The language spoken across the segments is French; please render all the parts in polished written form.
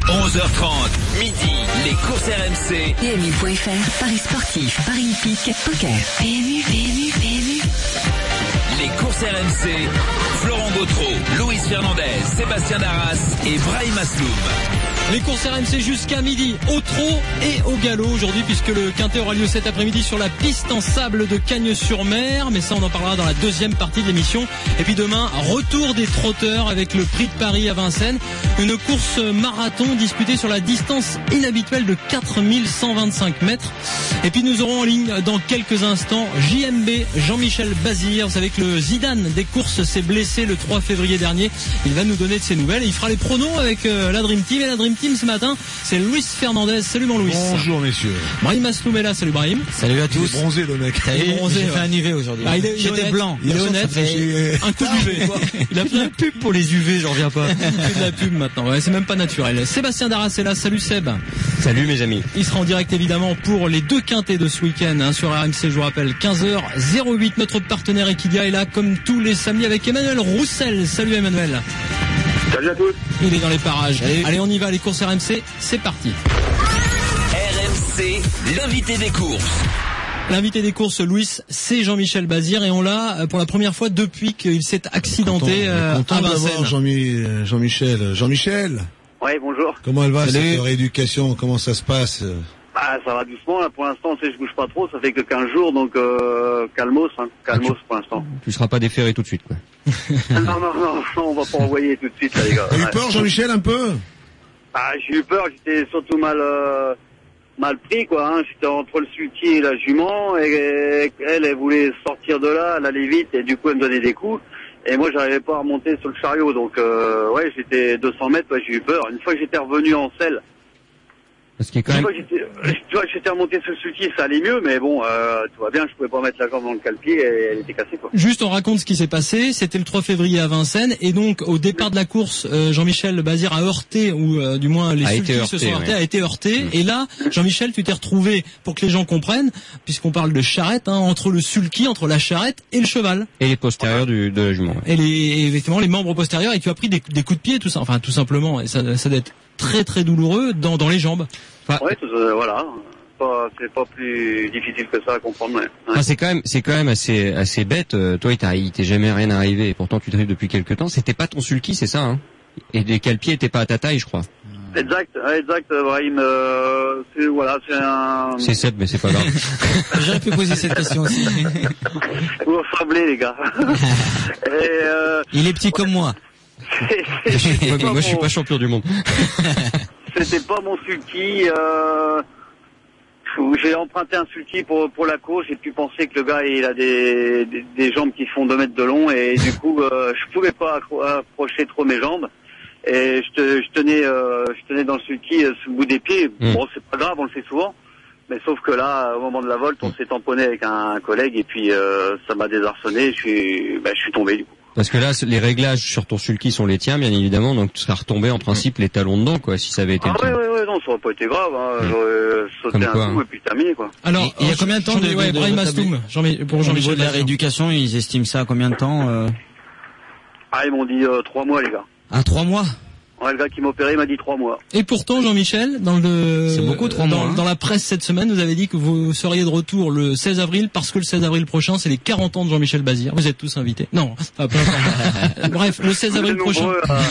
11h30, midi, les courses RMC. PMU.fr, paris sportif, paris hippique, poker. PMU. Les courses RMC, Florent Gautreau, Luis Fernandez, Sébastien Darras et Brahim Asloum. Les courses RMC jusqu'à midi, au trot et au galop aujourd'hui, puisque le quintet aura lieu cet après-midi sur la piste en sable de Cagnes-sur-Mer. Mais ça, on en parlera dans la deuxième partie de l'émission. Et puis demain, retour des trotteurs avec le Prix de Paris à Vincennes. Une course marathon disputée sur la distance inhabituelle de 4125 mètres. Et puis nous aurons en ligne dans quelques instants JMB, Jean-Michel Bazir. Vous savez que le Zidane des courses s'est blessé le 3 février dernier. Il va nous donner de ses nouvelles et il fera les pronos avec la Dream Team. Et la Dream Team ce matin, c'est Luis Fernandez. Salut mon Luis. Bonjour messieurs. Brahim Asloum est là. Salut Brahim. Salut à tous. Il est bronzé le mec. Il est bronzé, J'ai fait un UV aujourd'hui. J'étais blanc. Il est honnête. Un coup d'UV. Il a fait la pub pour les UV, j'en reviens pas. Il fait de la pub maintenant. Ouais, c'est même pas naturel. Sébastien Darras est là. Salut Seb. Salut mes amis. Il sera en direct évidemment pour les deux quintés de ce week-end sur RMC, je vous rappelle, 15h08. Notre partenaire Equidia est là comme tous les samedis avec Emmanuel Roussel. Salut Emmanuel. Salut à tous. Il est dans les parages. Salut. Allez, on y va, les courses RMC, c'est parti. RMC, l'invité des courses. L'invité des courses, Louis, c'est Jean-Michel Bazir et on l'a pour la première fois depuis qu'il s'est accidenté Content à Vincennes. d'avoir Jean-Michel. Jean-Michel, Ouais, bonjour. comment elle va Salut. cette rééducation? Comment ça se passe? Bah, ça va doucement, là, pour l'instant, tu sais, je bouge pas trop, ça fait que 15 jours, donc, calmos pour l'instant. Tu seras pas déféré tout de suite, quoi. non, on va pas envoyer tout de suite, là, les gars. T'as eu peur, Jean-Michel, un peu? Ah, j'ai eu peur, j'étais surtout mal pris, quoi, hein. J'étais entre le sulky et la jument, et elle voulait sortir de là, elle allait vite, et du coup, elle me donnait des coups. Et moi, j'arrivais pas à remonter sur le chariot, donc, ouais, j'étais 200 mètres, ouais, j'ai eu peur. Une fois que j'étais revenu en selle, Parce qu'il est quand même... j'étais remonté sur le sulky, ça allait mieux, mais bon, tout va bien, je pouvais pas mettre la jambe dans le cale-pied et elle était cassée, quoi. Juste, on raconte ce qui s'est passé. C'était le 3 février à Vincennes et donc au départ de la course, Jean-Michel Bazir a heurté ou du moins les sulkys se sont heurtés, a été heurté. Et là, Jean-Michel, tu t'es retrouvé, pour que les gens comprennent, puisqu'on parle de charrette, entre le sulky, entre la charrette et le cheval. Et les postérieurs de la jument. Ouais. Et effectivement les membres postérieurs, et tu as pris des coups de pied, tout ça, enfin tout simplement. Et ça doit être très très douloureux dans les jambes. Enfin, Ouais, voilà. C'est pas plus difficile que ça à comprendre, ouais. enfin, c'est quand même assez bête. Toi, il t'est jamais rien arrivé. Et pourtant, tu drives depuis quelque temps. C'était pas ton sulky, c'est ça, hein? Et les cale-pieds étaient pas à ta taille, je crois. Exact, Brahim, c'est un... C'est Seb, mais c'est pas grave. J'aurais pu poser cette question aussi. Vous ressemblez, les gars. Et, Il est petit comme moi. Ouais, mais moi, je suis pas champion du monde. C'était pas mon sulky, j'ai emprunté un sulky pour la course, j'ai pu penser que le gars, il a des jambes qui font 2 mètres de long, et du coup, je pouvais pas approcher trop mes jambes. Et je tenais dans le sulky sous le bout des pieds. Bon, c'est pas grave, on le fait souvent. Mais sauf que là, au moment de la volte, on s'est tamponné avec un collègue et puis ça m'a désarçonné. Je suis tombé du coup. Parce que là, les réglages sur ton sulky sont les tiens, bien évidemment, donc tu seras retombé en principe les talons dedans, quoi, si ça avait été le tien. Ouais, non, ça aurait pas été grave, hein. J'aurais sauté un coup et puis terminé, quoi. Alors, il y a combien de temps de Brahim Asloum pour Jean-Michel de la rééducation, ils estiment ça à combien de temps Ah, ils m'ont dit 3 mois, les gars. À 3 mois. Ouais, le gars qui m'a opéré m'a dit 3 mois. Et pourtant, Jean-Michel, C'est beaucoup, 3 mois, hein. Dans la presse cette semaine, vous avez dit que vous seriez de retour le 16 avril, parce que le 16 avril prochain, c'est les 40 ans de Jean-Michel Bazir. Vous êtes tous invités. Non, pas bref, le 16 avril prochain.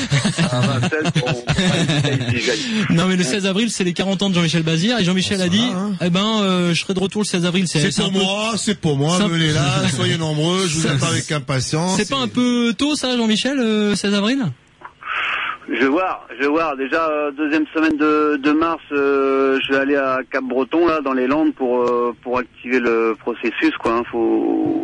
Non, mais le 16 avril, c'est les 40 ans de Jean-Michel Bazir, et Jean-Michel a dit, je serai de retour le 16 avril. C'est pour moi, venez là, soyez nombreux, je vous attends avec impatience. C'est pas un peu tôt, ça, Jean-Michel, 16 avril? Je vais voir. Déjà, deuxième semaine de mars, je vais aller à Cap-Breton, là, dans les Landes, pour activer le processus, quoi, hein. Faut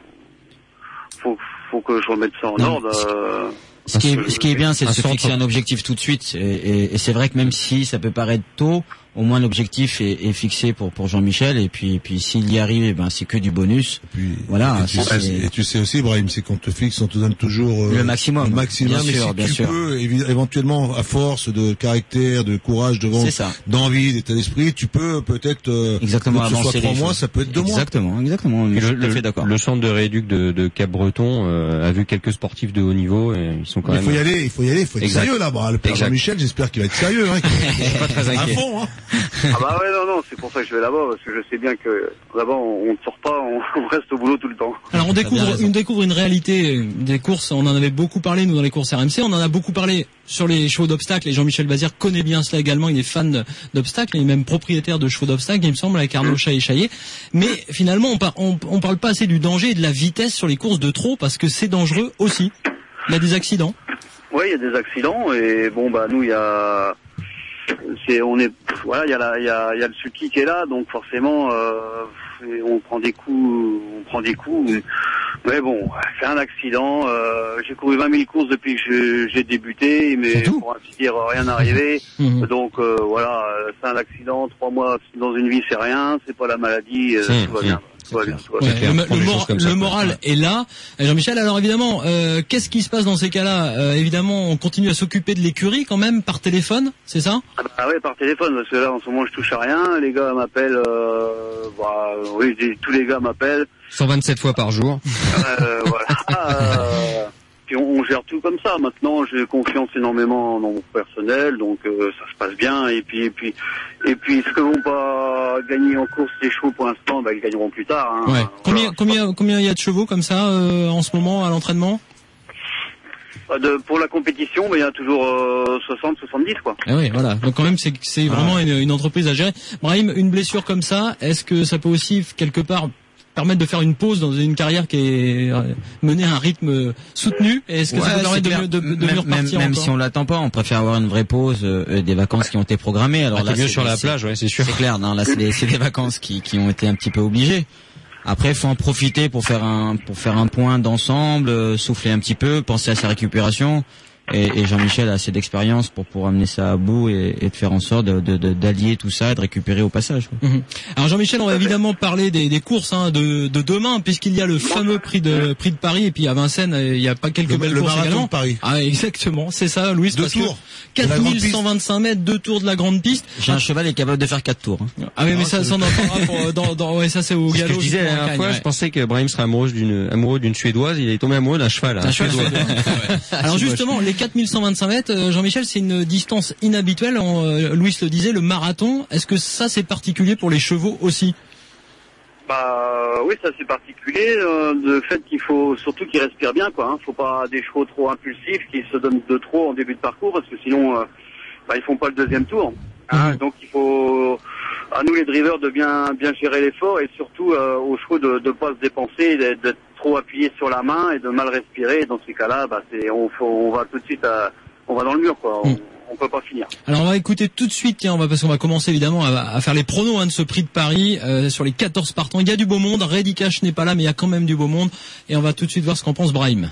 que je remette ça en ordre. Ce qui est bien, c'est de se fixer un objectif tout de suite. Et c'est vrai que même si ça peut paraître tôt, au moins l'objectif est fixé pour Jean-Michel, et puis s'il y arrive, c'est que du bonus. Et puis, voilà. Et tu sais aussi, Brahim, c'est qu'on te fixe, on te donne toujours le maximum. Le maximum, bien sûr, mais si tu peux, éventuellement, à force de caractère, de courage, d'envie, d'état d'esprit, tu peux peut-être exactement que ce soit 3 mois, ça peut être 2 mois. Exactement. Je suis tout à fait d'accord. Le centre de rééduc de Cap-Breton a vu quelques sportifs de haut niveau, et ils sont quand même. Il faut y aller, faut être sérieux là. Le père Jean-Michel, j'espère qu'il va être sérieux. Pas très inquiet. À fond, Ah bah ouais, non, c'est pour ça que je vais là-bas, parce que je sais bien que là-bas on ne sort pas, on reste au boulot tout le temps. Alors on découvre une réalité des courses. On en avait beaucoup parlé nous dans les courses RMC. On en a beaucoup parlé sur les chevaux d'obstacles. Et Jean-Michel Bazir connaît bien cela également. Il est fan d'obstacles. Il est même propriétaire de chevaux d'obstacles, il me semble, avec Arnaud Chaillet. Mais finalement, on parle pas assez du danger et de la vitesse sur les courses de trot, parce que c'est dangereux aussi. Il y a des accidents. Oui, il y a des accidents, et nous, il y a le sulky qui est là, donc forcément on prend des coups. Mais bon, c'est un accident. J'ai couru 20 000 courses depuis que j'ai débuté, mais pour ainsi dire, rien n'est arrivé. Donc voilà, c'est un accident. 3 mois dans une vie, c'est rien. C'est pas la maladie. Tout va bien. Le moral est là. Jean-Michel, alors évidemment, qu'est-ce qui se passe dans ces cas-là? Évidemment, on continue à s'occuper de l'écurie quand même par téléphone, c'est ça? Ah ouais, par téléphone, parce que là en ce moment je touche à rien. Les gars m'appellent, tous les gars m'appellent. 127 fois par jour. Voilà. Puis on gère tout comme ça. Maintenant, j'ai confiance énormément dans mon personnel, donc ça se passe bien. Et puis, ce que vont pas gagner en course les chevaux pour l'instant, ils gagneront plus tard. Hein. Ouais. Combien il y a de chevaux comme ça en ce moment à l'entraînement? Pour la compétition, il y a toujours 60-70 quoi. Ah oui, voilà. Donc quand même, c'est vraiment une entreprise à gérer. Brahim, une blessure comme ça, est-ce que ça peut aussi quelque part permettre de faire une pause dans une carrière qui est menée à un rythme soutenu? Est-ce que ça peut permettre de venir repartir même si on l'attend pas, on préfère avoir une vraie pause, des vacances qui ont été programmées. Alors là, mieux sur la plage, c'est sûr. C'est clair. Non, là, c'est des vacances qui ont été un petit peu obligées. Après, faut en profiter pour faire un point d'ensemble, souffler un petit peu, penser à sa récupération. Et Jean-Michel a assez d'expérience pour amener ça à bout et de faire en sorte d'allier tout ça et de récupérer au passage. Alors Jean-Michel, on va évidemment parler des courses de demain, puisqu'il y a le fameux prix de Paris, et puis à Vincennes, il y a pas quelques belles courses également. De Paris. Ah exactement, c'est ça, Louis. 2 tours. 4125 mètres, 2 tours de la grande piste. J'ai un cheval qui est capable de faire 4 tours. Ah oui, mais ça on en parlera ça c'est au galop. Je disais la dernière fois, je pensais que Brahim serait amoureux d'une Suédoise, il est tombé amoureux d'un cheval. Un cheval. Alors justement, les 4125 mètres, Jean-Michel, c'est une distance inhabituelle. Louis le disait, le marathon. Est-ce que ça c'est particulier pour les chevaux aussi? Oui, ça c'est particulier. Le fait qu'il faut surtout qu'ils respirent bien, quoi. Faut pas des chevaux trop impulsifs qui se donnent de trop en début de parcours, parce que sinon, ils font pas le deuxième tour. Donc il faut à nous les drivers de bien gérer l'effort, et surtout aux chevaux de pas se dépenser, d'être trop appuyé sur la main et de mal respirer. Dans ces cas-là, on va tout de suite on va dans le mur, quoi. On peut pas finir. Alors on va écouter tout de suite, parce qu'on va commencer évidemment à faire les pronos de ce prix de Paris sur les 14 partants. Il y a du beau monde, Reddy Cash n'est pas là, mais il y a quand même du beau monde, et on va tout de suite voir ce qu'en pense Brahim.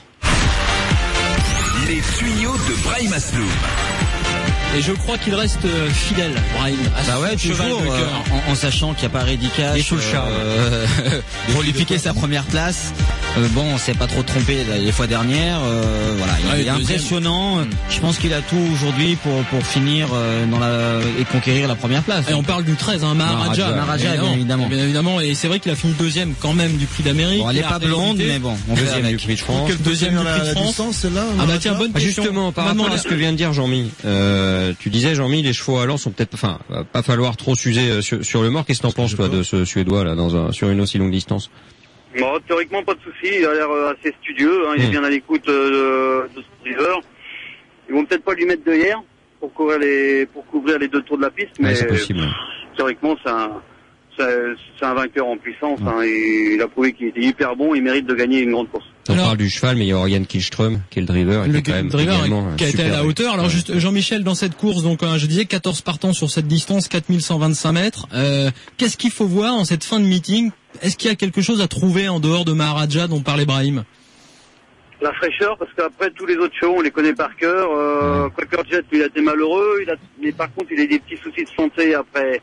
Les tuyaux de Brahim Asloum. Et je crois qu'il reste fidèle, Brahim, à ce cheval de cœur. En sachant qu'il n'y a pas Reddy Cash pour lui piquer sa première place. On s'est pas trop trompé les fois dernières. Il est impressionnant. Je pense qu'il a tout aujourd'hui pour finir et conquérir la première place. Et on parle du 13, Maharaja, bien évidemment. Et c'est vrai qu'il a fini deuxième quand même du prix d'Amérique. Elle est pas blonde, mais bon. Deuxième du prix de France. Deuxième du prix de France. Bonne question. Justement, par rapport à ce que vient de dire Jean-Mi, tu disais, Jean-Mi, les chevaux allant sont peut-être, va pas falloir trop s'user sur le mort. Qu'est-ce que t'en penses, toi, de ce Suédois là sur une aussi longue distance? Théoriquement, pas de souci. Il a l'air assez studieux. Il est bien à l'écoute de ce driver. Ils vont peut-être pas lui mettre de hier pour couvrir les 2 tours de la piste, mais c'est possible. Théoriquement, c'est un vainqueur en puissance. Il a prouvé qu'il était hyper bon. Il mérite de gagner une grande course. On parle du cheval, mais il y a Oriane Kihlström, qui est le driver, et qui a été à la hauteur. Alors juste, Jean-Michel, dans cette course, donc je disais 14 partants sur cette distance, 4125 mètres. Qu'est-ce qu'il faut voir en cette fin de meeting? Est-ce qu'il y a quelque chose à trouver en dehors de Maharaja dont parlait Brahim? La fraîcheur, parce qu'après tous les autres chevaux, on les connaît par cœur. Quaker Jet, lui, il a été malheureux. Mais par contre, il a eu des petits soucis de santé après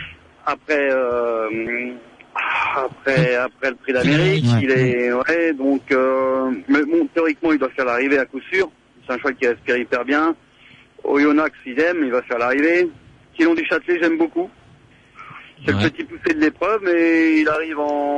le Prix d'Amérique. Mais bon, théoriquement, il doit faire l'arrivée à coup sûr. C'est un cheval qui respire hyper bien. Oyonnax, idem, il va faire l'arrivée. Quilon du Châtelet, j'aime beaucoup. C'est le petit poussé de l'épreuve, mais il est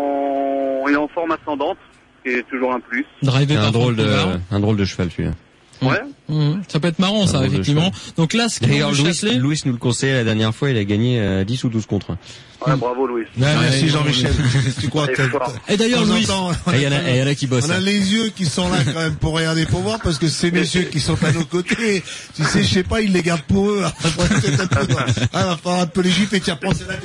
en forme ascendante, ce qui est toujours un plus. Un drôle de cheval, celui-là. Ouais. Ça peut être marrant, ça, effectivement. Donc là, ce d'ailleurs, Louis nous le conseillait la dernière fois, il a gagné 10 ou 12 contre 1. Ouais, bravo Louis. Merci Jean-Michel. Tu crois que et d'ailleurs Louis, il y en a qui bossent. On a les yeux qui sont là quand même pour regarder, pour voir, parce que ces messieurs qui sont à nos côtés, tu sais, je sais pas, ils les gardent pour eux. Va falloir un peu les gifler, tiens, prends celle-là,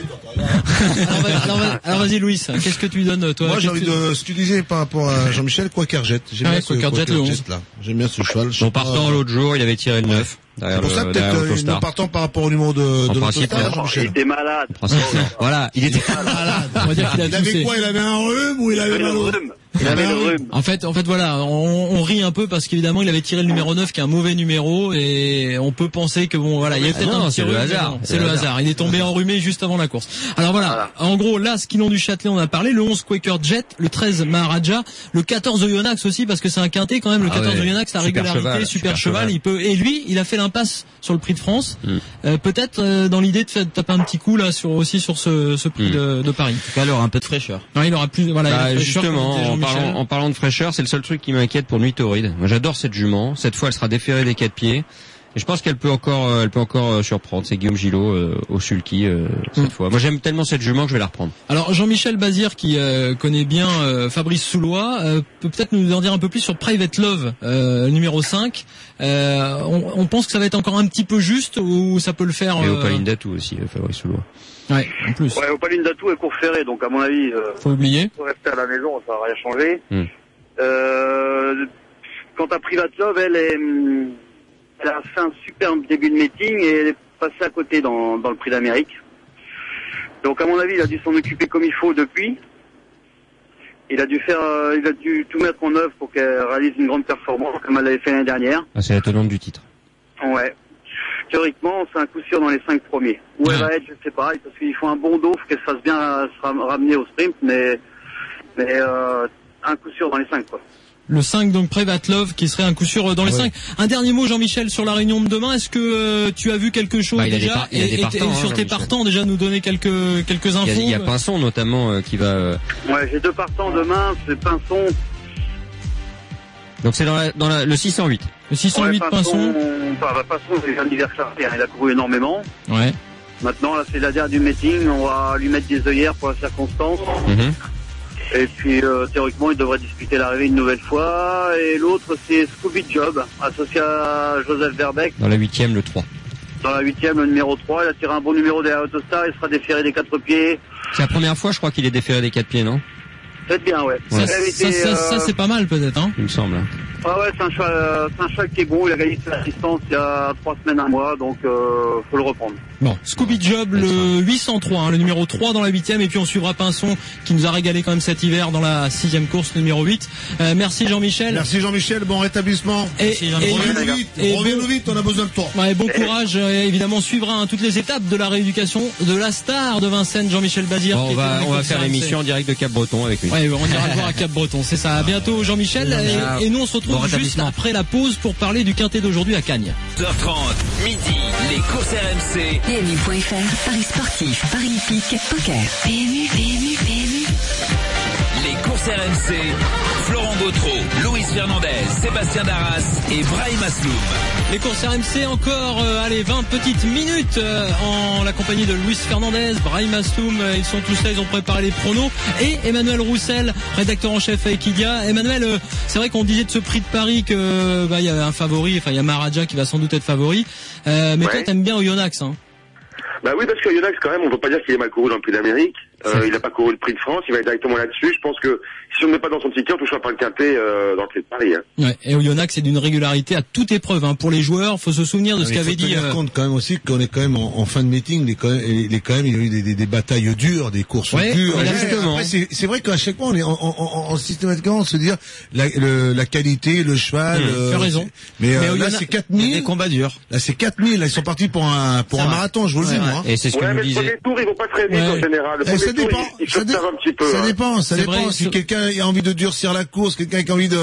alors vas-y Louis, qu'est-ce que tu lui donnes, toi? Moi, j'ai envie de, ce que tu disais par rapport à Jean-Michel, Quaker Jet. J'aime bien ce Quaker Jet là. J'aime bien ce cheval. En partant l'autre jour, il avait tiré le 9. C'est pour ça peut-être en partant par rapport au numéro de l'Autostar, Jean-Michel. Il était malade. Voilà, il était malade. On va dire qu'il il avait quoi? Il avait un rhume ou il avait mal au rhume? Il avait le rhume. En fait, voilà, on rit un peu parce qu'évidemment, il avait tiré le numéro 9 qui est un mauvais numéro et on peut penser que bon, voilà, il y a peut-être un petit rhume. C'est le hasard. C'est le hasard. Il est tombé enrhumé juste avant la course. Alors voilà. En gros, là, ce Quilon du Châtelet, on a parlé, le 11 Quaker Jet, le 13 Maharaja, le 14 Oyonnax aussi parce que c'est un quintet quand même, le 14 Oyonnax, la régularité, super cheval, il peut, et lui, il a fait l'impasse sur le Prix de France. Peut-être, dans l'idée de taper un petit coup, là, sur ce Prix de Paris. En tout cas, il aura un peu de fraîcheur. Ouais, il aura plus, voilà. Justement, en parlant de fraîcheur, c'est le seul truc qui m'inquiète pour Nuit Torride. Moi, j'adore cette jument. Cette fois, elle sera déférée des 4 pieds. Et je pense qu'elle peut encore surprendre. C'est Guillaume Gillot au sulky cette fois. Moi, j'aime tellement cette jument que je vais la reprendre. Alors, Jean-Michel Bazir, qui connaît bien Fabrice Soulois, peut peut-être nous en dire un peu plus sur Private Love, numéro 5. On pense que ça va être encore un petit peu juste ou ça peut le faire. Et Opaline Datou aussi, Fabrice Soulois. Ouais, en plus. Ouais, Opaline Datou est court ferré, donc à mon avis, faut oublier. Faut rester à la maison, ça va rien changer. Quant à Private Love, elle a fait un super début de meeting et elle est passée à côté dans le Prix d'Amérique. Donc à mon avis, il a dû s'en occuper comme il faut depuis. Il a dû tout mettre en œuvre pour qu'elle réalise une grande performance comme elle l'avait fait l'année dernière. Ah, c'est la tenante du titre. Ouais. Théoriquement, c'est un coup sûr dans les 5 premiers. Où elle va être, je sais pas, parce qu'il faut un bon dos, faut qu'elle se fasse bien ramener au sprint, mais un coup sûr dans les 5, quoi. Le 5, donc Private Love, qui serait un coup sûr dans les 5. Un dernier mot, Jean-Michel, sur la réunion de demain. Est-ce que tu as vu quelque chose déjà? Et sur tes partants, déjà nous donner quelques infos. Il y a Pinson notamment qui va. Ouais, j'ai 2 partants demain. C'est Pinson. Donc c'est dans le 608. Le 608 Pinson. Pinson, c'est l'anniversaire. Il a couru énormément. Ouais. Maintenant, là, c'est la dernière du meeting. On va lui mettre des œillères pour la circonstance. Et puis, théoriquement, il devrait disputer l'arrivée une nouvelle fois. Et l'autre, c'est Scooby Job, associé à Joseph Verbeek. Dans la 8e, le 3. Dans la 8e, le numéro 3. Il a tiré un bon numéro derrière Autostar. Il sera déféré des 4 pieds. C'est la première fois, je crois, qu'il est déféré des 4 pieds, non? Peut-être bien, ouais. Ça, c'est pas mal, peut-être, hein? Il me semble. Ah ouais, c'est un cheval qui est bon. Il a gagné sa distance il y a 3 semaines, 1 mois, donc faut le reprendre. Bon, Scooby Job, le 803, hein, le numéro 3 dans la 8e, et puis on suivra Pinson, qui nous a régalé quand même cet hiver dans la 6e course, le numéro 8. Merci Jean-Michel. Merci Jean-Michel, bon rétablissement. Reviens-nous vite, on a besoin de toi. Ouais, bon courage, évidemment, on suivra toutes les étapes de la rééducation de la star de Vincennes, Jean-Michel Bazir. Bon, on va faire l'émission en direct de Cap-Breton avec lui. Ouais, on ira le voir à Cap-Breton, c'est ça. À bientôt Jean-Michel, et nous on se retrouve juste après la pause pour parler du quintet d'aujourd'hui à Cagnes. 12h30, midi, les courses RMC. PMU.fr, Paris sportif, Paris hippique, poker. PMU. Les courses RMC, Florent Gautreau, Luis Fernandez, Sébastien Darras et Brahim Asloum. Les courses RMC encore, 20 petites minutes en la compagnie de Luis Fernandez, Brahim Asloum, ils sont tous là, ils ont préparé les pronos, et Emmanuel Roussel, rédacteur en chef à Equidia. Emmanuel, c'est vrai qu'on disait de ce Prix de Paris que il y a un favori, enfin il y a Maharaja qui va sans doute être favori, mais toi t'aimes bien Oyonnax, hein? Bah oui, parce que Oyonnax, quand même, on peut pas dire qu'il est mal couru dans le Prix d'Amérique. Il n'a pas couru le Prix de France, il va être directement là-dessus. Je pense que si on n'est pas dans son ticket, on touchera pas le quintet dans le Prix de Paris. Hein. Ouais. Et Oyonnax, c'est d'une régularité à toute épreuve. Hein. Pour les joueurs, faut se souvenir de ce qu'avait dit. Il faut tenir compte quand même aussi qu'on est quand même en fin de meeting. Il y a eu des batailles dures, des courses dures. Justement. Après, c'est vrai qu'à chaque fois, on est en systématiquement se dire la qualité, le cheval. Tu as raison. Mais là, c'est 4000. Des combats durs. Là, c'est 4000. Là, ils sont partis pour un marathon. Je vous le dis, moi. Et c'est ce que vous mais disiez. le premier tour, ils vont pas très vite en général. Le premier tour, ils s'observent un petit peu. Ça dépend. C'est vrai, Si quelqu'un a envie de durcir la course, quelqu'un qui a envie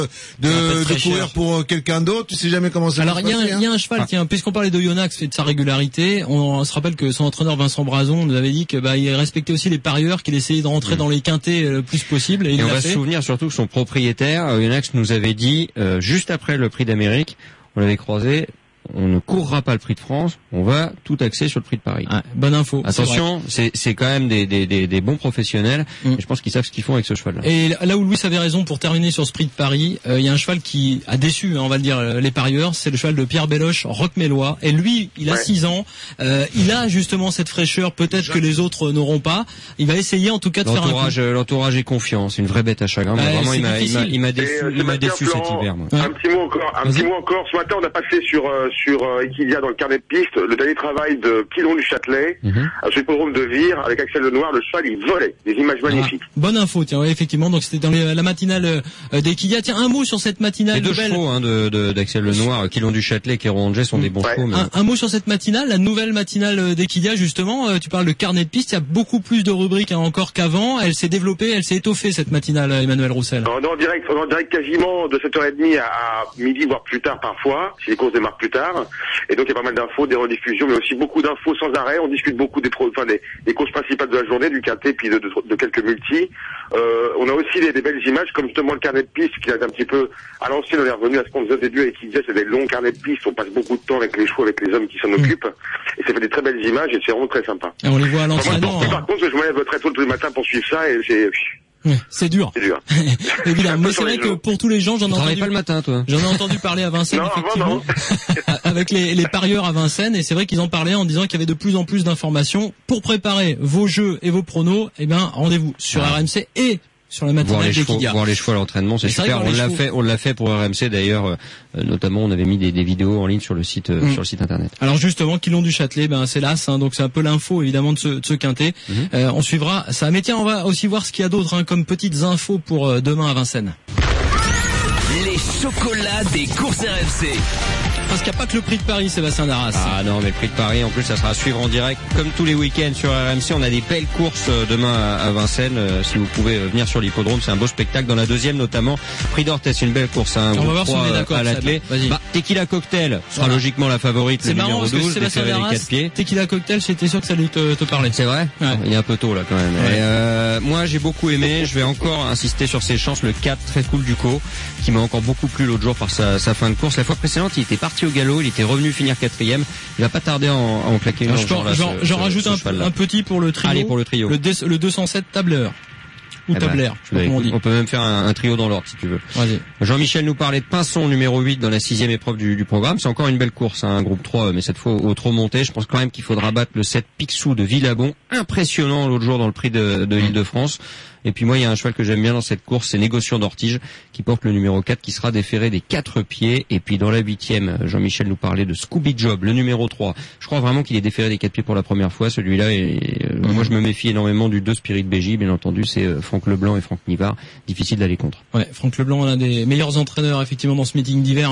de courir pour quelqu'un d'autre, tu sais jamais comment ça va se passer. Alors, il y a un cheval, tiens, puisqu'on parlait de Oyonnax et de sa régularité, on se rappelle que son entraîneur Vincent Brazon nous avait dit que, il respectait aussi les parieurs, qu'il essayait de rentrer dans les quintets le plus possible. Et on va se souvenir surtout que son propriétaire, Oyonnax, nous avait dit, juste après le Prix d'Amérique, on l'avait croisé, on ne courra pas le Prix de France, on va tout axer sur le Prix de Paris. Ah, bonne info. Attention, c'est quand même des bons professionnels, et je pense qu'ils savent ce qu'ils font avec ce cheval-là. Et là où Louis avait raison pour terminer sur ce Prix de Paris, il y a un cheval qui a déçu, on va le dire, les parieurs, c'est le cheval de Pierre Belloche, Roquemélois, et lui, il a 6 ans, il a justement cette fraîcheur, peut-être que les autres n'auront pas, il va essayer en tout cas de faire un coup. L'entourage est confiant, c'est une vraie bête à chagrin, mais vraiment il m'a déçu cet hiver. Moi. Un petit mot encore, ce matin on a passé sur Equidia dans le carnet de piste, le dernier travail de Quilon du Châtelet, sur l'hippodrome de Vire, avec Axel Lenoir, le cheval il volait, des images magnifiques. Bonne info, tiens, effectivement, donc c'était dans la matinale d'Equidia. Tiens, un mot sur cette matinale. Les deux chevaux d'Axel Lenoir, Quilon du Châtelet, Kéron Angers sont des bons chevaux. Mais... Un mot sur cette matinale, la nouvelle matinale d'Equidia, justement, tu parles de carnet de piste, il y a beaucoup plus de rubriques encore qu'avant, elle s'est développée, elle s'est étoffée cette matinale, Emmanuel Roussel. On est en direct quasiment de 7h30 à midi, voire plus tard parfois, si les courses démarrent plus tard. Et donc il y a pas mal d'infos, des rediffusions, mais aussi beaucoup d'infos sans arrêt. On discute beaucoup des courses principales de la journée, du quintet, puis de quelques multis. On a aussi des belles images, comme justement le carnet de piste, qui est un petit peu à l'ancienne. On est revenu à ce qu'on faisait au début avec Equidia, c'est des longs carnets de piste. On passe beaucoup de temps avec les chevaux, avec les hommes qui s'en occupent. Et ça fait des très belles images et c'est vraiment très sympa. Et on les voit à l'entraînement. Par contre, je me lève très tôt tous les matins pour suivre ça et c'est dur. C'est dur. Évidemment. Mais c'est vrai que pour tous les gens, j'en ai entendu pas le matin, toi. J'en ai entendu parler à Vincennes, non, effectivement. Avec les parieurs à Vincennes. Et c'est vrai qu'ils en parlaient en disant qu'il y avait de plus en plus d'informations. Pour préparer vos jeux et vos pronos, rendez-vous sur RMC et sur la matinale d'Equidia. Voir les chevaux à l'entraînement, c'est super. On l'a fait pour RMC d'ailleurs. Notamment, on avait mis des vidéos en ligne sur le site internet. Alors justement, Quilon du Châtelet, c'est l'as, donc c'est un peu l'info évidemment de ce quintet. On suivra ça. Mais tiens, on va aussi voir ce qu'il y a d'autre comme petites infos pour demain à Vincennes. Les chocolats des courses RMC. Parce qu'il n'y a pas que le Prix de Paris, Sébastien Darras. Ah non, mais le Prix de Paris, en plus, ça sera à suivre en direct. Comme tous les week-ends sur RMC, on a des belles courses demain à Vincennes. Si vous pouvez venir sur l'hippodrome, c'est un beau spectacle. Dans la deuxième, notamment, Prix d'Orthez, une belle course. On va voir si on est d'accord à la clé. Tequila Cocktail sera logiquement la favorite, le numéro 12, déféré les 4 pieds. Tequila Cocktail, j'étais sûr que ça allait te parler. C'est vrai? Ouais. Il est un peu tôt, là, quand même. Ouais. Moi, j'ai beaucoup aimé. Je vais encore insister sur ses chances. Le 4, très cool Duco, qui m'a encore beaucoup plu l'autre jour par sa fin de course. La fois précédente, il était parti au galop, il était revenu finir 4e. Il va pas tarder à en claquer une. J'en rajoute un petit pour le trio. Allez, pour le trio. Le 207 tableur. Ou tablaire, on peut même faire un trio dans l'ordre si tu veux. Jean-Michel nous parlait de Pinson numéro 8 dans la 6e épreuve du programme. C'est encore une belle course, un groupe 3, mais cette fois au trop monté. Je pense quand même qu'il faudra battre le 7 Picsou de Villabon. Impressionnant l'autre jour dans le prix de Île-de-France. Et puis moi, il y a un cheval que j'aime bien dans cette course, c'est Négociant d'Ortige, qui porte le numéro 4, qui sera déféré des 4 pieds. Et puis dans la 8e, Jean-Michel nous parlait de Scooby Job, le numéro 3. Je crois vraiment qu'il est déféré des 4 pieds pour la première fois, celui-là. Et moi, je me méfie énormément du 2 Spirit BJ, bien entendu, c'est Franck Leblanc et Franck Nivard. Difficile d'aller contre. Ouais, Franck Leblanc, l'un des meilleurs entraîneurs, effectivement, dans ce meeting d'hiver,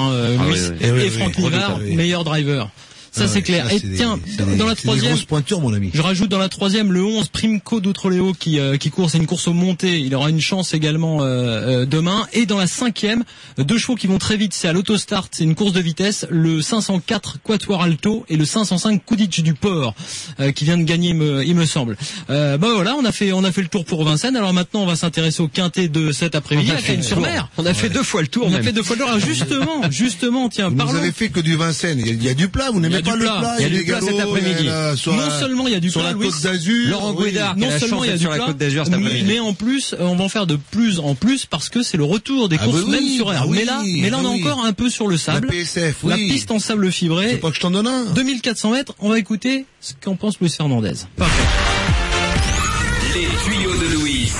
et Franck Nivard, meilleur driver. Ça, c'est clair. Et tiens, dans la troisième, grosse pointure, mon ami. Je rajoute dans la troisième le 11 Primco d'Outreléo qui court, c'est une course au monté. Il aura une chance également demain. Et dans la cinquième, 2 chevaux qui vont très vite. C'est à l'autostart, c'est une course de vitesse. Le 504 Quatuor Alto et le 505 Koudic du Port qui vient de gagner, il me semble. Voilà, on a fait le tour pour Vincennes. Alors maintenant, on va s'intéresser au quintet de cet après-midi à Cagnes-sur-Mer. On a fait 2 fois le tour. On a fait 2 fois le tour. Alors justement, tiens, parlons. Vous avez fait que du Vincennes. Il y a du plat. Vous n'aimez pas le plat. Il y a du plat cet après-midi. Non seulement il y a du plat, sur la Côte d'Azur. Laurent Guédard, non seulement il y a du plat, mais en plus, on va en faire de plus en plus parce que c'est le retour des courses même sur air. Mais là, on est encore un peu sur le sable. La PSF, la piste en sable fibré. Tu veux pas que je t'en donne un? 2400 mètres. On va écouter ce qu'en pense Luis Fernandez. Parfait. Les tuyaux de Louis.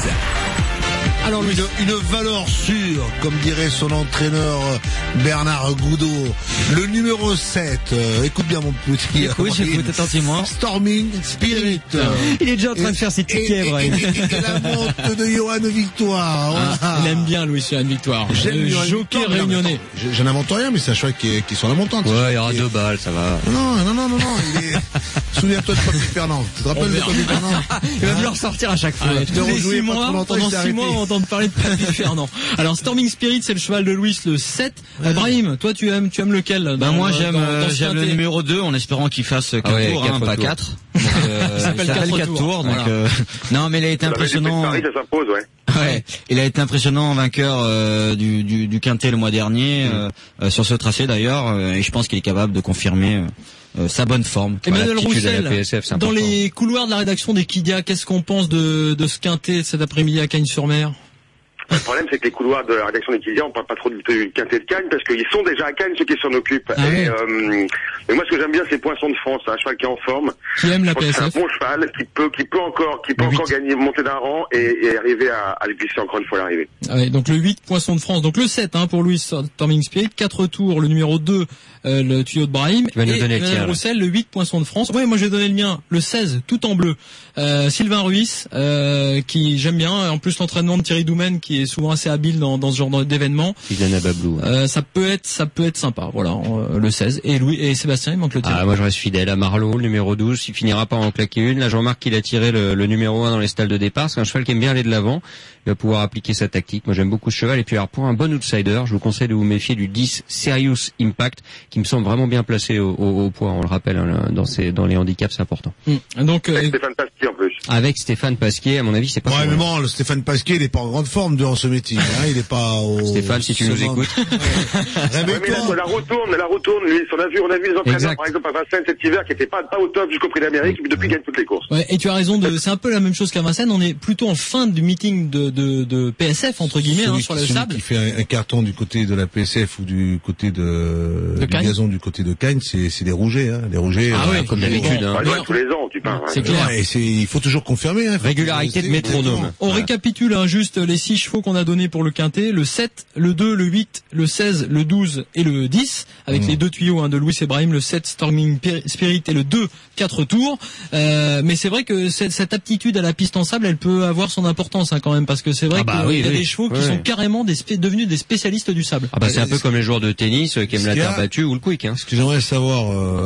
Alors, Louis, Une valeur sûre, comme dirait son entraîneur Bernard Goudot. Le numéro 7, écoute bien mon petit. J'écoute attentivement. Storming Spirit. Il est déjà en train de faire ses tickets, Brahim. Et la monte de Johan Victoire. Voilà. il aime bien Louis Johan Victoire. J'aime Le Johan jockey Victoire, réunionnais. Je n'invente rien, mais c'est un cheval qui est sur la montante. Ouais, il y aura 2 balles, ça va. Non, il est... Souviens-toi de Papy Fernand. Tu te rappelles de Papy Fernand? Il va me le ressortir à chaque fois. Ah, tous les 6 mois, pendant 6 mois, on va entendre parler de Papy Fernand. Alors, Storming Spirit, c'est le cheval de Louis, le 7. Brahim, toi, tu aimes lequel? Moi, j'aime le numéro 2, en espérant qu'il fasse 4 tours, pas 4. Il s'appelle 4 tours. Donc, non, mais il a été impressionnant. Paris, ça s'impose, ouais. Ouais, il a été impressionnant vainqueur du Quintet le mois dernier, sur ce tracé d'ailleurs, et je pense qu'il est capable de confirmer sa bonne forme. Emmanuel L'aptitude à la Roussel, PSF, c'est dans important. les couloirs de la rédaction des Kidia, qu'est-ce qu'on pense de ce Quintet cet après-midi à Cagnes-sur-Mer? Le problème, c'est que les couloirs de la rédaction des Kidia, on parle pas trop du Quintet de Cagnes, parce qu'ils sont déjà à Cagnes, ceux qui s'en occupent. Ah mais moi, ce que j'aime bien, c'est Poinçon de France, un cheval qui est en forme. Qui aime la Je pense que c'est PSF? un bon cheval, qui peut encore gagner, monter d'un rang et arriver à le glisser encore une fois à l'arrivée. Ouais, donc le 8, Poisson de France. Donc le 7 pour Louis Storming Spirit. 4 tours, le numéro 2, le tuyau de Brahim. Tu vas nous et donner le Emmanuel tien, là. Roussel, le 8, Poisson de France. Ouais, moi je vais donner le mien. Le 16, tout en bleu. Sylvain Ruiz, qui j'aime bien. En plus, l'entraînement de Thierry Doumen, qui est souvent assez habile dans ce genre d'événement. Kylian Bablou. Ça peut être sympa. Voilà, le 16. Et Louis et Sébastien, il manque le tien. Ah, moi je reste fidèle à Marlowe, le numéro 12, il finira par en claquer une. Là, je remarque qu'il a tiré le numéro 1 dans les stalles de départ. C'est un cheval qui aime bien aller de l'avant. Il va pouvoir appliquer sa tactique. Moi, j'aime beaucoup ce cheval. Et puis, alors, pour un bon outsider, je vous conseille de vous méfier du 10 Serious Impact, qui me semble vraiment bien placé au poids. On le rappelle, dans les handicaps, c'est important. Donc, Stéphane Pasquier, en plus. Avec Stéphane Pasquier, à mon avis, c'est pas Ouais, trop mais mal. bon, le Stéphane Pasquier, il est pas en grande forme durant ce meeting, hein. Il est pas au... Stéphane, si tu nous écoutes. Ouais, mais là, la retourne, lui, on a vu les entraîneurs, Exact. par exemple, à Vincennes cet hiver, qui étaient pas au top jusqu'au Prix d'Amérique, mais depuis, ils gagnent toutes les courses. ouais, et tu as raison c'est un peu la même chose qu'à Vincennes. On est plutôt en fin du meeting de PSF, entre guillemets, sur le celui sable. qui fait un carton du côté de la PSF ou du côté du Cagnes. gazon du côté de Cagnes, c'est des rougets, hein. Les rougets. Ah ouais, comme d'habitude, hein. Bah, ouais, tous les ans, tu parles. C'est clair. Et il faut toujours confirmer, hein. Régularité de métronome. On récapitule juste les 6 chevaux qu'on a donnés pour le quintet, le 7, le 2, le 8, le 16, le 12 et le 10, avec les 2 tuyaux de Louis et Brahim, le 7 Storming Spirit et le 2, 4 tours. Mais c'est vrai que cette aptitude à la piste en sable, elle peut avoir son importance quand même, parce que c'est vrai qu'il y a des chevaux qui sont carrément devenus des spécialistes du sable. Ah bah c'est un peu comme les joueurs de tennis qui aiment la terre battue ou le quick. Hein. Ce que j'aimerais savoir,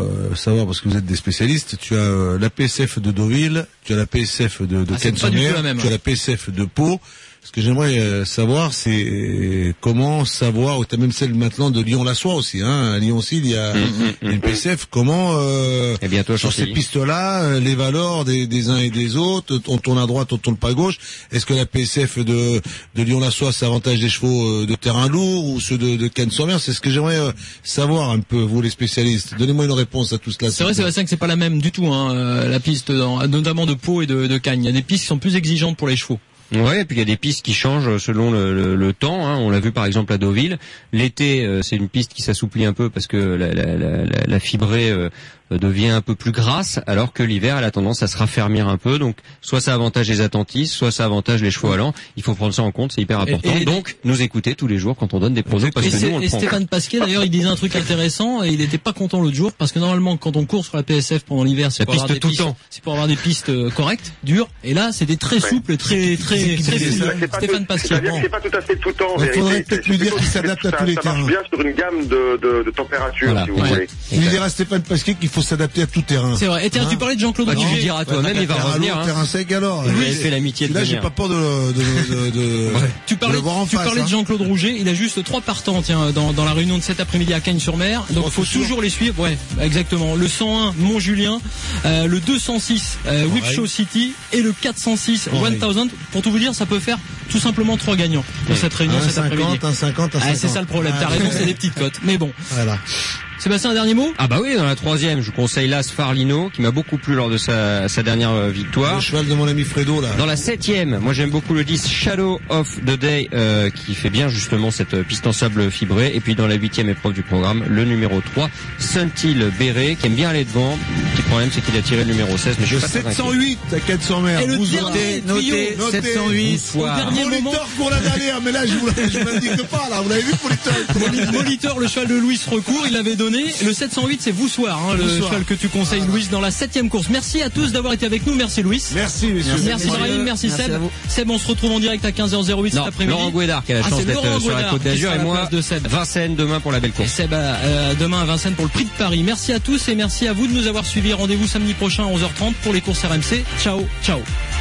parce que vous êtes des spécialistes, tu as la PSF de Deauville, tu as la PSF de Cagnes-sur-Mer, tu as la PSF de Pau. Ce que j'aimerais savoir, c'est comment savoir, tu as même celle maintenant de Lyon-la-Soie aussi, hein. À Lyon aussi, il y a une PSF. Comment, et bientôt sur ces pistes-là, les valeurs des uns et des autres, on tourne à droite, on tourne pas à gauche. Est-ce que la PSF de Lyon-la-Soie, ça avantage des chevaux de terrain lourd ou ceux de Cagnes-sur-Mer? C'est ce que j'aimerais savoir un peu, vous les spécialistes. Donnez-moi une réponse à tout cela. C'est vrai, Sébastien, que c'est pas la même du tout, la piste, notamment de Pau et de Cagnes. Il y a des pistes qui sont plus exigeantes pour les chevaux. Ouais, et puis il y a des pistes qui changent selon le temps. Hein. On l'a vu par exemple à Deauville. L'été, c'est une piste qui s'assouplit un peu parce que la fibrée devient un peu plus grasse, alors que l'hiver, elle a tendance à se raffermir un peu. Donc, soit ça avantage les attentistes, soit ça avantage les chevaux allants. Il faut prendre ça en compte, c'est hyper important. Donc, nous écouter tous les jours quand on donne des pronos, parce que nous, on le prend. Stéphane Pasquier, d'ailleurs, il disait un truc intéressant, et il n'était pas content l'autre jour, parce que normalement, quand on court sur la PSF pendant l'hiver, c'est pour avoir des pistes correctes, dures, et là, c'était très souple, très Stéphane Pasquier. C'est pas tout à fait tout le temps. Il faudrait peut-être lui dire qu'il s'adapte à tous les terrains. Ça marche bien sur une gamme de température, si vous voulez. Il lui dira à Stéphane Pasquier qu'il faut s'adapter à tout terrain. C'est vrai. Et tiens, tu parlais de Jean-Claude Rouget. Tu le diras toi-même, il va revenir. Terrain sec alors. Il avait fait l'amitié de là, j'ai pas peur de Tu parlais de Jean-Claude Rouget. Il a juste 3 partants, tiens, dans la réunion de cet après-midi à Cagnes-sur-Mer. Donc, il faut toujours les suivre. Ouais, exactement. Le 101, Montjulien. Le 206, Whip Show City. Et le 406, 1000. Pour tout vous dire, ça peut faire tout simplement 3 gagnants dans cette réunion cet après-midi. Un 50, un 50. C'est ça le problème. T'as raison, c'est des petites cotes. Mais bon. Voilà. Sébastien, un dernier mot? Ah bah oui, dans la 3e, je vous conseille l'As Farlino, qui m'a beaucoup plu lors de sa dernière victoire. Le cheval de mon ami Fredo, là. Dans la 7e, moi j'aime beaucoup le 10 Shadow of the Day, qui fait bien justement cette piste en sable fibré. Et puis dans la 8e épreuve du programme, le numéro 3, Suntil Béret, qui aime bien aller devant. Le petit problème, c'est qu'il a tiré le numéro 16, mais je suis pas 708 à Quai-de-Sur-Mer. Et le dernier notez, 708. Au dernier moment. Molitor pour la dernière, mais là, je m'indique pas, là. Vous l'avez vu, Molitor? Molitor, le cheval de Louis recourt, il l'avait donné. Le 708, c'est Voussoir, hein, le cheval que tu conseilles, Louis, dans la 7e course. Merci à tous d'avoir été avec nous. Merci Louis. Merci, messieurs. Merci Brahim, merci Seb. Seb, on se retrouve en direct à 15h08 cet après-midi. Laurent Gouédard qui a la chance d'être sur la Côte d'Azur, et moi, Vincennes demain pour la belle course. Et Seb, demain à Vincennes pour le Prix de Paris. Merci à tous et merci à vous de nous avoir suivis. Rendez-vous samedi prochain à 11h30 pour les courses RMC. Ciao, ciao.